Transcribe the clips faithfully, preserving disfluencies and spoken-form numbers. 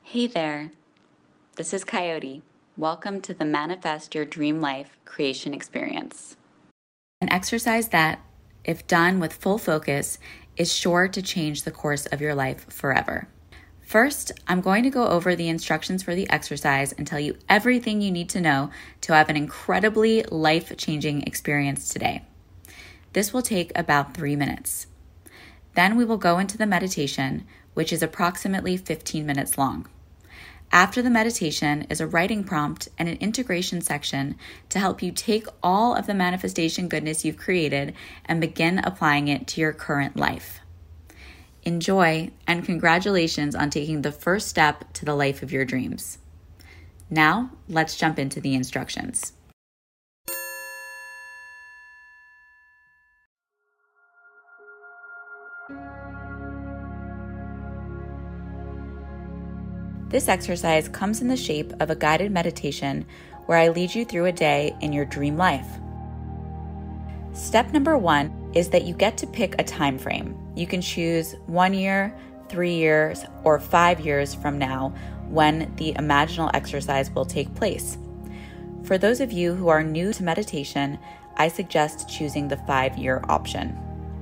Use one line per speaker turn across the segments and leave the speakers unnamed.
Hey there, this is Coyote. Welcome to the Manifest Your Dream Life creation experience. An exercise that, if done with full focus, is sure to change the course of your life forever. First, I'm going to go over the instructions for the exercise and tell you everything you need to know to have an incredibly life-changing experience today. This will take about three minutes. Then we will go into the meditation, which is approximately fifteen minutes long. After the meditation is a writing prompt and an integration section to help you take all of the manifestation goodness you've created and begin applying it to your current life. Enjoy, and congratulations on taking the first step to the life of your dreams. Now, let's jump into the instructions. This exercise comes in the shape of a guided meditation where I lead you through a day in your dream life. Step number one is that you get to pick a time frame. You can choose one year, three years, or five years from now when the imaginal exercise will take place. For those of you who are new to meditation, I suggest choosing the five-year option.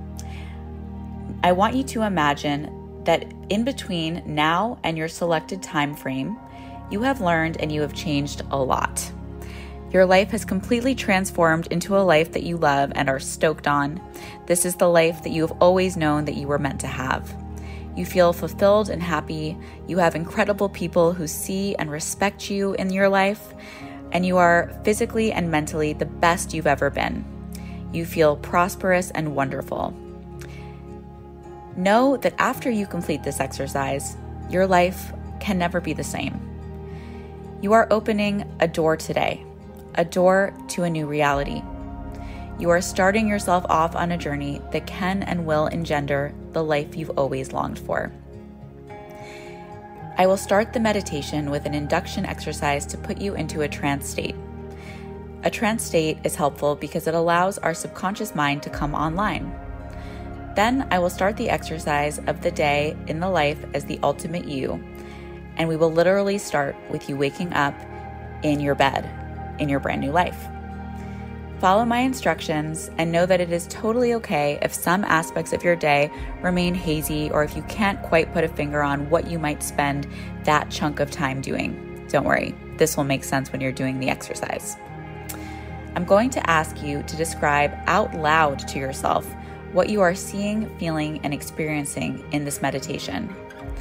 I want you to imagine that in between now and your selected time frame, you have learned and you have changed a lot. Your life has completely transformed into a life that you love and are stoked on. This is the life that you have always known that you were meant to have. You feel fulfilled and happy. You have incredible people who see and respect you in your life, and you are physically and mentally the best you've ever been. You feel prosperous and wonderful. Know that after you complete this exercise, your life can never be the same. You are opening a door today, a door to a new reality. You are starting yourself off on a journey that can and will engender the life you've always longed for. I will start the meditation with an induction exercise to put you into a trance state. A trance state is helpful because it allows our subconscious mind to come online. Then I will start the exercise of the day in the life as the ultimate you, and we will literally start with you waking up in your bed, in your brand new life. Follow my instructions and know that it is totally okay if some aspects of your day remain hazy or if you can't quite put a finger on what you might spend that chunk of time doing. Don't worry, this will make sense when you're doing the exercise. I'm going to ask you to describe out loud to yourself what you are seeing, feeling, and experiencing in this meditation.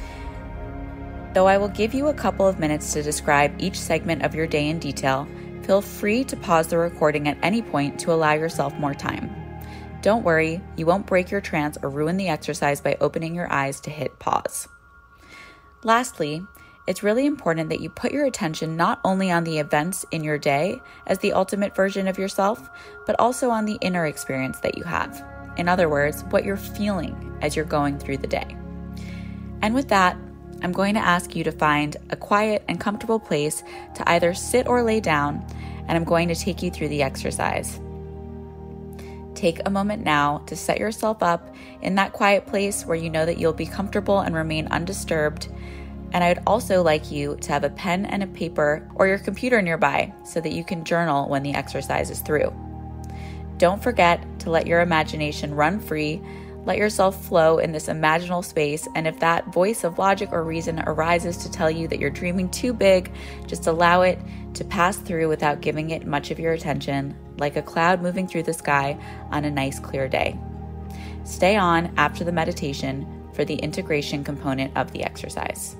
Though I will give you a couple of minutes to describe each segment of your day in detail, feel free to pause the recording at any point to allow yourself more time. Don't worry, you won't break your trance or ruin the exercise by opening your eyes to hit pause. Lastly, it's really important that you put your attention not only on the events in your day as the ultimate version of yourself, but also on the inner experience that you have. In other words, what you're feeling as you're going through the day. And with that, I'm going to ask you to find a quiet and comfortable place to either sit or lay down, and I'm going to take you through the exercise. Take a moment now to set yourself up in that quiet place where you know that you'll be comfortable and remain undisturbed. And I would also like you to have a pen and a paper or your computer nearby so that you can journal when the exercise is through. Don't forget to let your imagination run free. Let yourself flow in this imaginal space, and if that voice of logic or reason arises to tell you that you're dreaming too big, just allow it to pass through without giving it much of your attention, like a cloud moving through the sky on a nice clear day. Stay on after the meditation for the integration component of the exercise.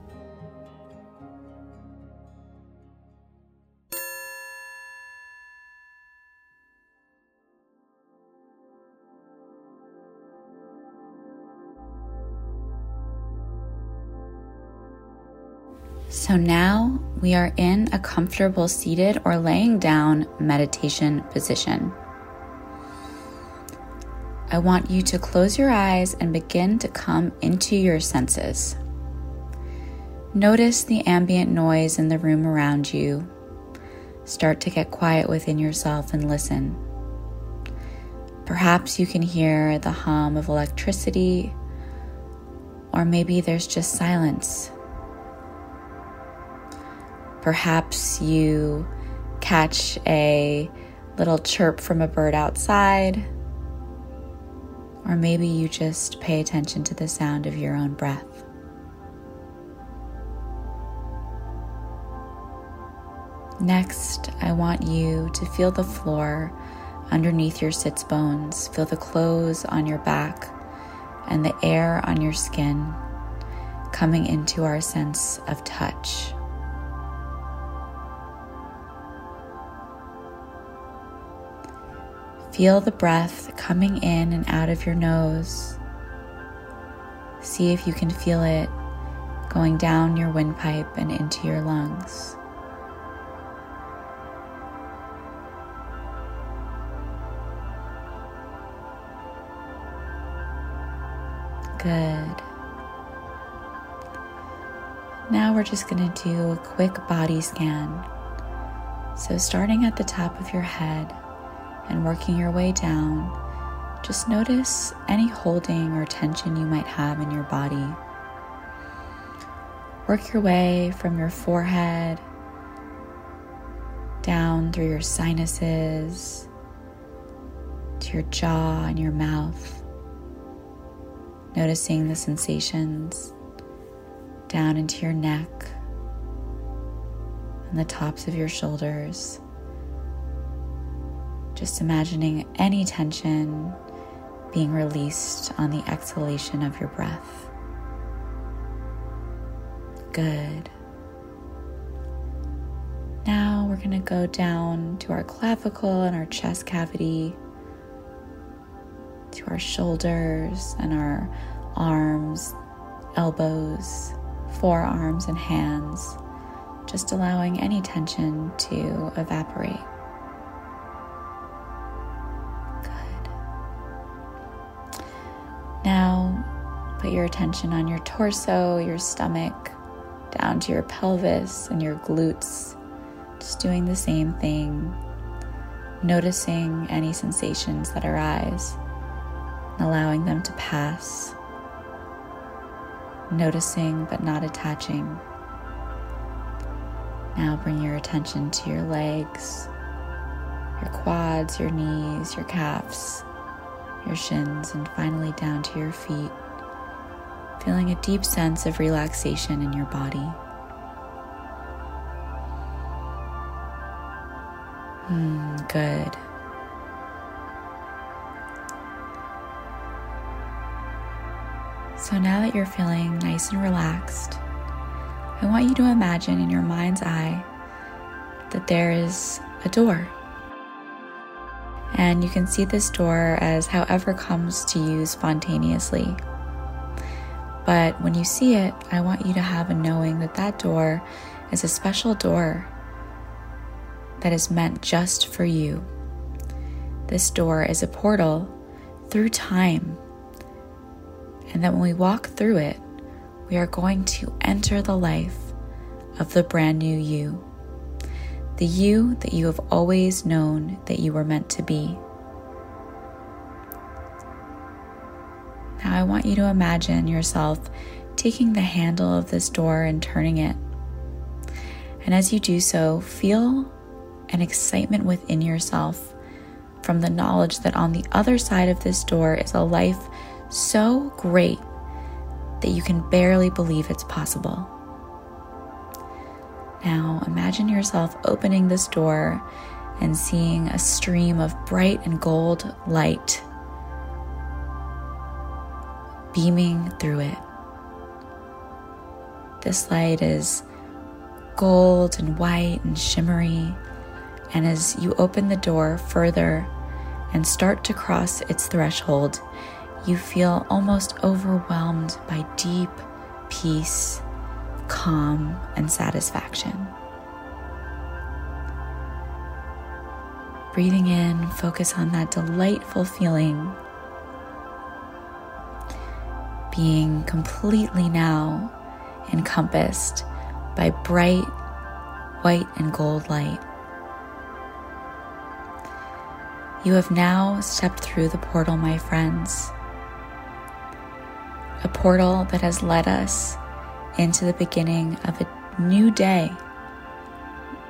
So now we are in a comfortable seated or laying down meditation position. I want you to close your eyes and begin to come into your senses. Notice the ambient noise in the room around you. Start to get quiet within yourself and listen. Perhaps you can hear the hum of electricity, or maybe there's just silence. Perhaps you catch a little chirp from a bird outside, or maybe you just pay attention to the sound of your own breath. Next, I want you to feel the floor underneath your sits bones. Feel the clothes on your back and the air on your skin coming into our sense of touch. Feel the breath coming in and out of your nose. See if you can feel it going down your windpipe and into your lungs. Good. Now we're just going to do a quick body scan. So starting at the top of your head and working your way down, just notice any holding or tension you might have in your body. Work your way from your forehead down through your sinuses to your jaw and your mouth. Noticing the sensations down into your neck and the tops of your shoulders. Just imagining any tension being released on the exhalation of your breath. Good. Now we're going to go down to our clavicle and our chest cavity, to our shoulders and our arms, elbows, forearms and hands, just allowing any tension to evaporate. Good. Now put your attention on your torso, your stomach, down to your pelvis and your glutes, just doing the same thing, noticing any sensations that arise, allowing them to pass, noticing but not attaching. Now bring your attention to your legs, your quads, your knees, your calves, your shins, and finally down to your feet, feeling a deep sense of relaxation in your body. Hmm, good. So now that you're feeling nice and relaxed, I want you to imagine in your mind's eye that there is a door. And you can see this door as however comes to you spontaneously. But when you see it, I want you to have a knowing that that door is a special door that is meant just for you. This door is a portal through time. And that when we walk through it, we are going to enter the life of the brand new you. The you that you have always known that you were meant to be. Now I want you to imagine yourself taking the handle of this door and turning it. And as you do so, feel an excitement within yourself from the knowledge that on the other side of this door is a life so great that you can barely believe it's possible. Now imagine yourself opening this door and seeing a stream of bright and gold light beaming through it. This light is gold and white and shimmery, and as you open the door further and start to cross its threshold, you feel almost overwhelmed by deep peace, calm, and satisfaction. Breathing in, focus on that delightful feeling, being completely now encompassed by bright white and gold light. You have now stepped through the portal, my friends. A portal that has led us into the beginning of a new day,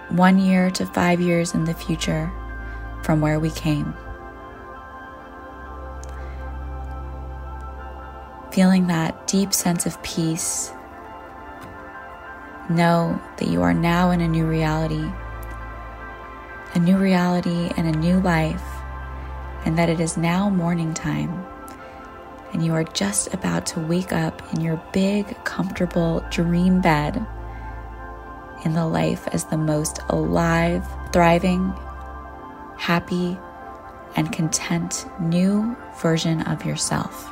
one year to five years in the future from where we came. Feeling that deep sense of peace. Know that you are now in a new reality, a new reality and a new life, and that it is now morning time, and you are just about to wake up in your big, comfortable dream bed in the life as the most alive, thriving, happy, and content new version of yourself.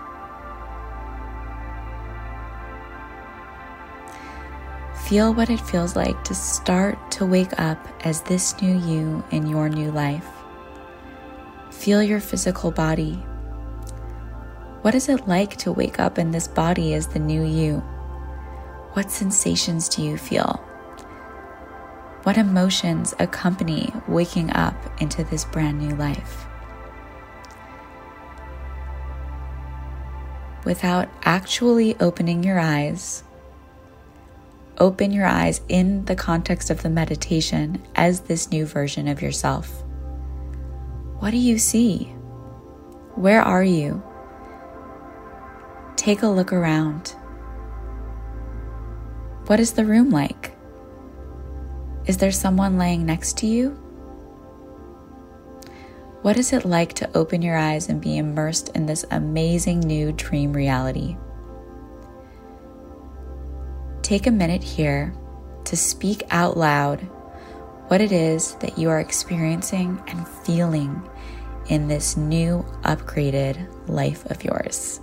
Feel what it feels like to start to wake up as this new you in your new life. Feel your physical body. What is it like to wake up in this body as the new you? What sensations do you feel? What emotions accompany waking up into this brand new life? Without actually opening your eyes, open your eyes in the context of the meditation as this new version of yourself. What do you see? Where are you? Take a look around. What is the room like? Is there someone laying next to you? What is it like to open your eyes and be immersed in this amazing new dream reality? Take a minute here to speak out loud what it is that you are experiencing and feeling in this new, upgraded life of yours.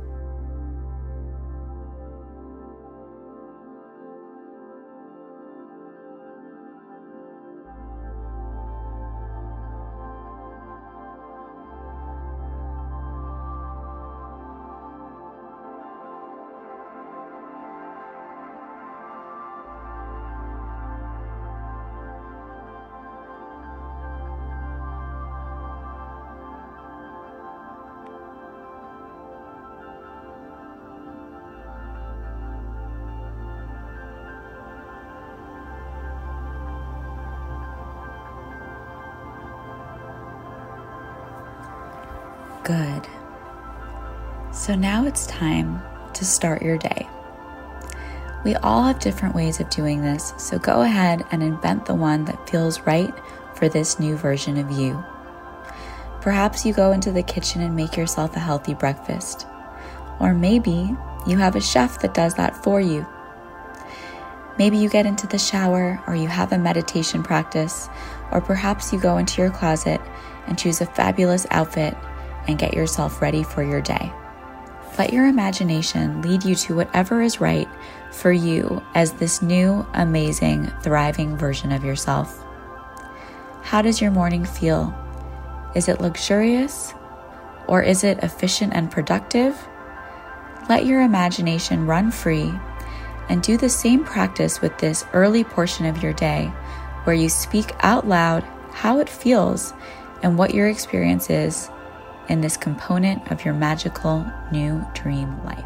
Good. So now it's time to start your day. We all have different ways of doing this, so go ahead and invent the one that feels right for this new version of you. Perhaps you go into the kitchen and make yourself a healthy breakfast. Or maybe you have a chef that does that for you. Maybe you get into the shower, or you have a meditation practice, or perhaps you go into your closet and choose a fabulous outfit and get yourself ready for your day. Let your imagination lead you to whatever is right for you as this new, amazing, thriving version of yourself. How does your morning feel? Is it luxurious? Or is it efficient and productive? Let your imagination run free and do the same practice with this early portion of your day where you speak out loud how it feels and what your experience is in this component of your magical new dream life.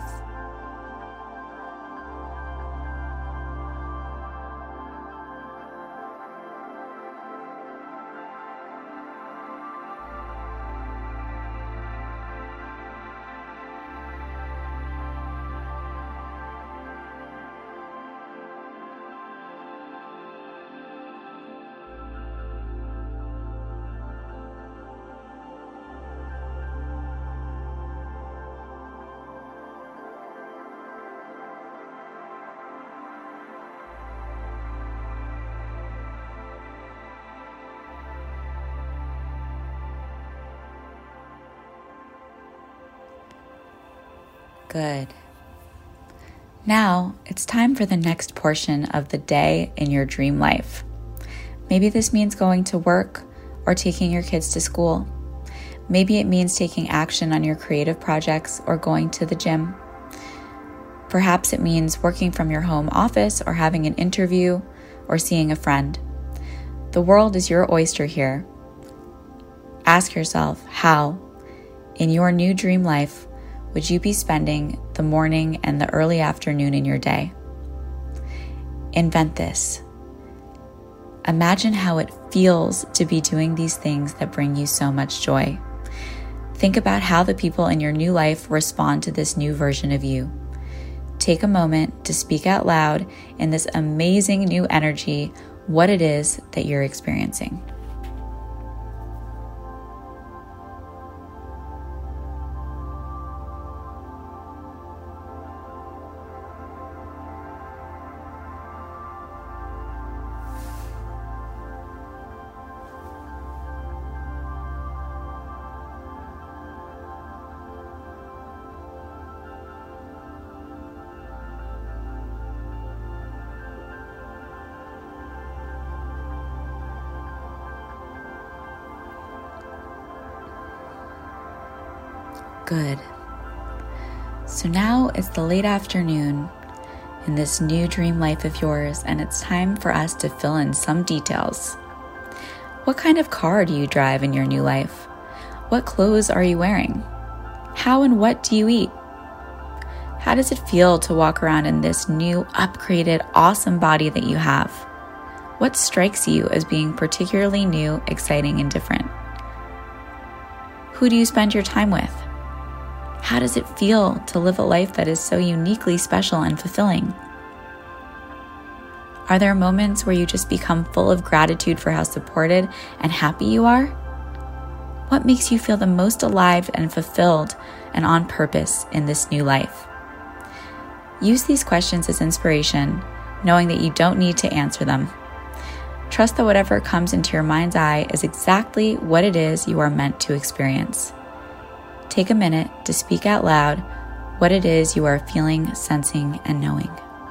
Good. Now it's time for the next portion of the day in your dream life. Maybe this means going to work or taking your kids to school. Maybe it means taking action on your creative projects or going to the gym. Perhaps it means working from your home office or having an interview or seeing a friend. The world is your oyster here. Ask yourself, how, in your new dream life, would you be spending the morning and the early afternoon in your day? Invent this. Imagine how it feels to be doing these things that bring you so much joy. Think about how the people in your new life respond to this new version of you. Take a moment to speak out loud in this amazing new energy what it is that you're experiencing. Good. So now it's the late afternoon in this new dream life of yours, and it's time for us to fill in some details. What kind of car do you drive in your new life? What clothes are you wearing? How and what do you eat? How does it feel to walk around in this new, upgraded, awesome body that you have? What strikes you as being particularly new, exciting, and different? Who do you spend your time with? How does it feel to live a life that is so uniquely special and fulfilling? Are there moments where you just become full of gratitude for how supported and happy you are? What makes you feel the most alive and fulfilled and on purpose in this new life? Use these questions as inspiration, knowing that you don't need to answer them. Trust that whatever comes into your mind's eye is exactly what it is you are meant to experience. Take a minute to speak out loud what it is you are feeling, sensing, and knowing.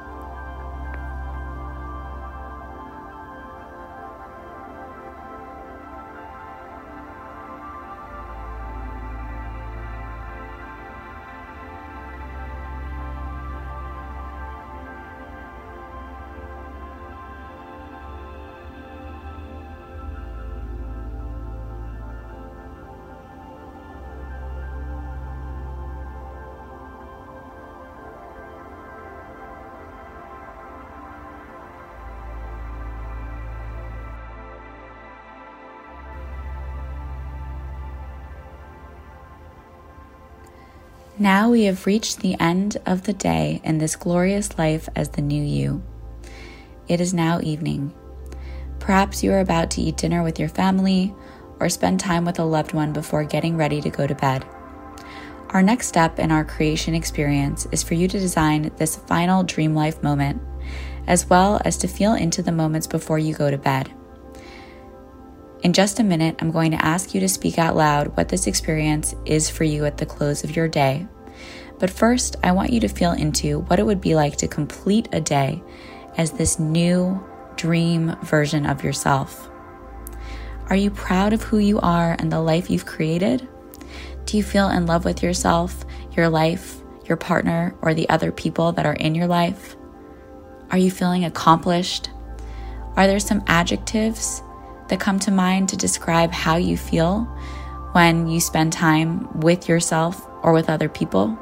Now we have reached the end of the day in this glorious life as the new you. It is now evening. Perhaps you are about to eat dinner with your family or spend time with a loved one before getting ready to go to bed. Our next step in our creation experience is for you to design this final dream life moment, as well as to feel into the moments before you go to bed. In just a minute, I'm going to ask you to speak out loud what this experience is for you at the close of your day. But first, I want you to feel into what it would be like to complete a day as this new dream version of yourself. Are you proud of who you are and the life you've created? Do you feel in love with yourself, your life, your partner, or the other people that are in your life? Are you feeling accomplished? Are there some adjectives that come to mind to describe how you feel when you spend time with yourself or with other people?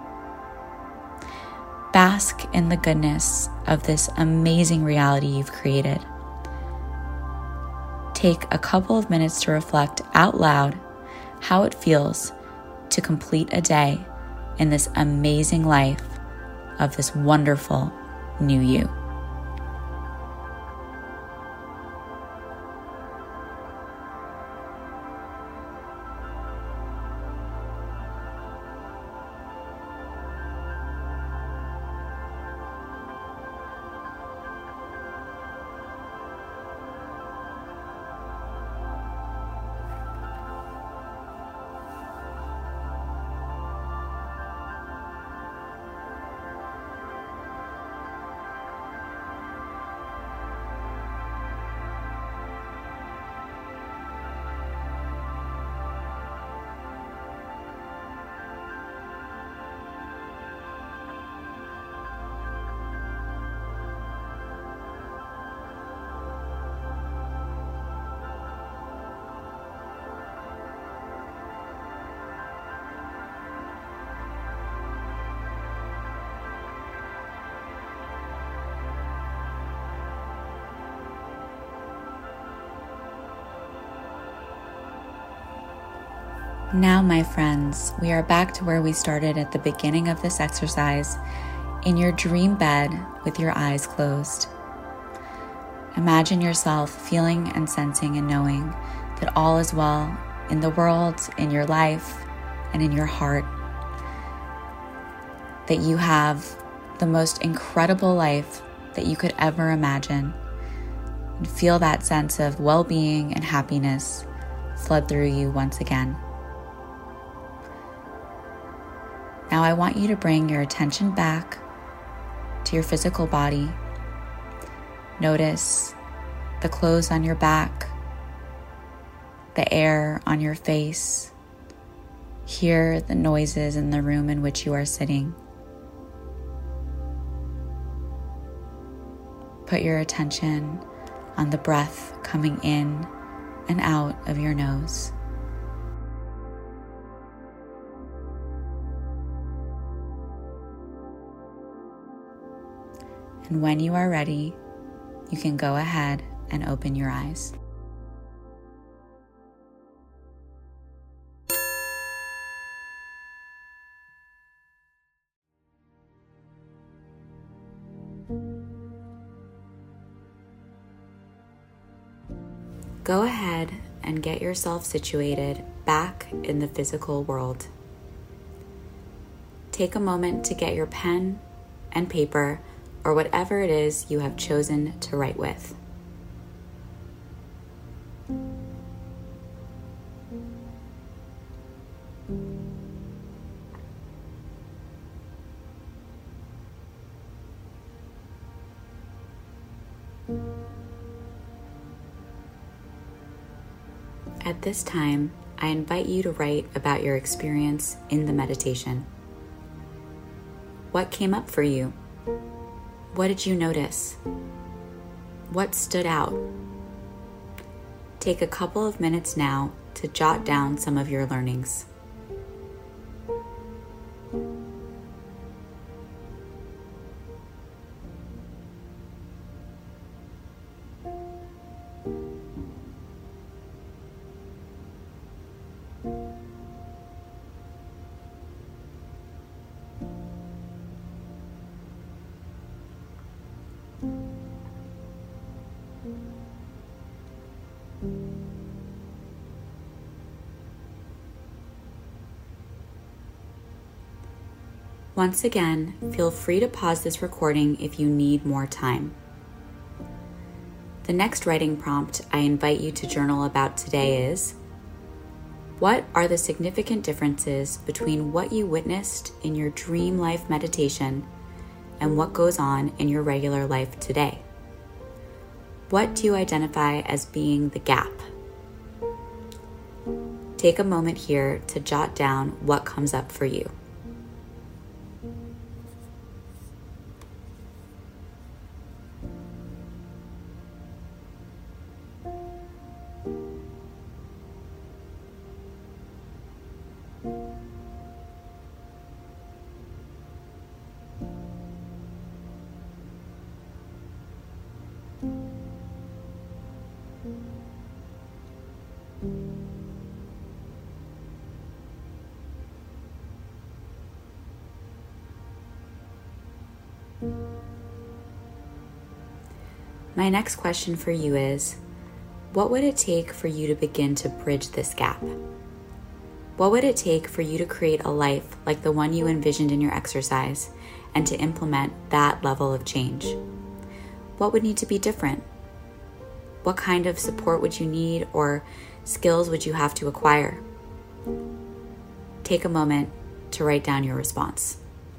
Bask in the goodness of this amazing reality you've created. Take a couple of minutes to reflect out loud how it feels to complete a day in this amazing life of this wonderful new you. Now, my friends, we are back to where we started at the beginning of this exercise, in your dream bed with your eyes closed. Imagine yourself feeling and sensing and knowing that all is well in the world, in your life, and in your heart. That you have the most incredible life that you could ever imagine. And feel that sense of well-being and happiness flood through you once again. Now I want you to bring your attention back to your physical body. Notice the clothes on your back, the air on your face. Hear the noises in the room in which you are sitting. Put your attention on the breath coming in and out of your nose. And when you are ready, you can go ahead and open your eyes. Go ahead and get yourself situated back in the physical world. Take a moment to get your pen and paper or whatever it is you have chosen to write with. At this time, I invite you to write about your experience in the meditation. What came up for you? What did you notice? What stood out? Take a couple of minutes now to jot down some of your learnings. Once again, feel free to pause this recording if you need more time. The next writing prompt I invite you to journal about today is: what are the significant differences between what you witnessed in your dream life meditation and what goes on in your regular life today? What do you identify as being the gap? Take a moment here to jot down what comes up for you. My next question for you is, what would it take for you to begin to bridge this gap? What would it take for you to create a life like the one you envisioned in your exercise and to implement that level of change? What would need to be different? What kind of support would you need or skills would you have to acquire? Take a moment to write down your response.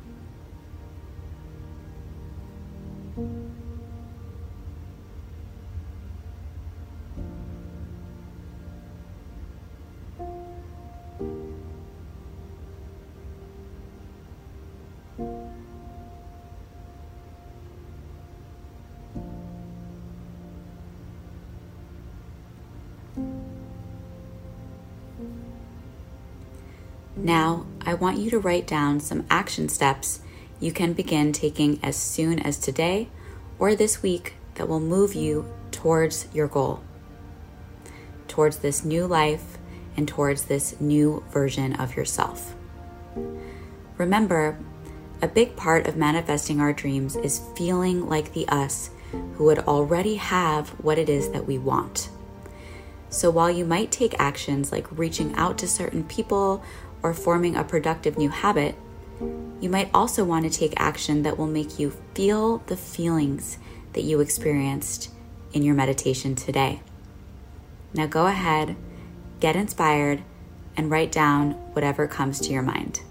Now, I want you to write down some action steps you can begin taking as soon as today or this week that will move you towards your goal, towards this new life and towards this new version of yourself. Remember, a big part of manifesting our dreams is feeling like the us who would already have what it is that we want. So while you might take actions like reaching out to certain people or forming a productive new habit, you might also want to take action that will make you feel the feelings that you experienced in your meditation today. Now go ahead, get inspired, and write down whatever comes to your mind.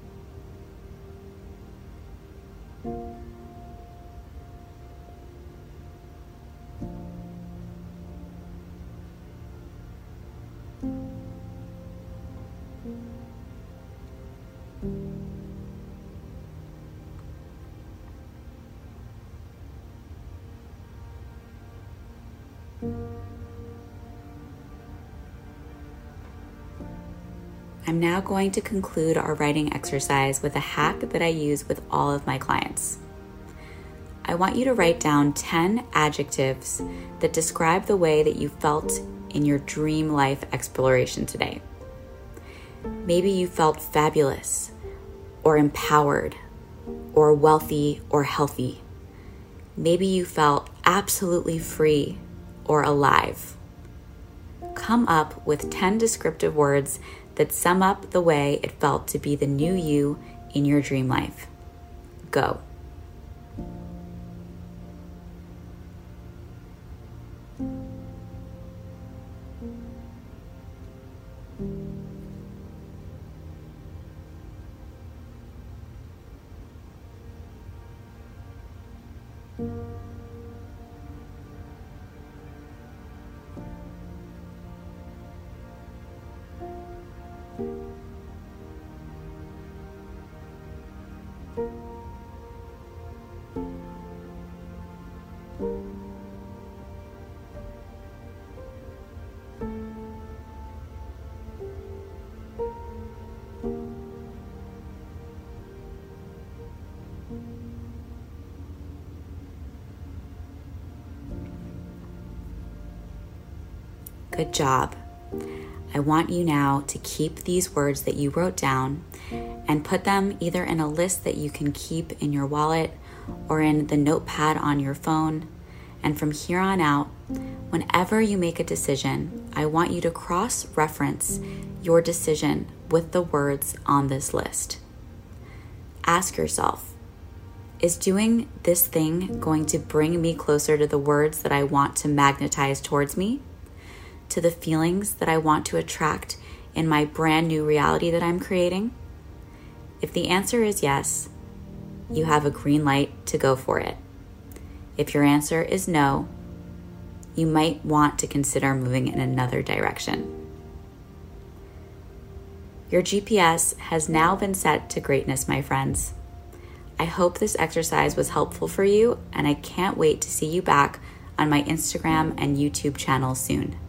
I'm now going to conclude our writing exercise with a hack that I use with all of my clients. I want you to write down ten adjectives that describe the way that you felt in your dream life exploration today. Maybe you felt fabulous, or empowered, or wealthy, or healthy. Maybe you felt absolutely free or alive. Come up with ten descriptive words that sum up the way it felt to be the new you in your dream life. Go. Good job. I want you now to keep these words that you wrote down and put them either in a list that you can keep in your wallet or in the notepad on your phone. And from here on out, whenever you make a decision, I want you to cross-reference your decision with the words on this list. Ask yourself, is doing this thing going to bring me closer to the words that I want to magnetize towards me? To the feelings that I want to attract in my brand new reality that I'm creating? If the answer is yes, you have a green light to go for it. If your answer is no, you might want to consider moving in another direction. Your G P S has now been set to greatness, my friends. I hope this exercise was helpful for you, and I can't wait to see you back on my Instagram and YouTube channel soon.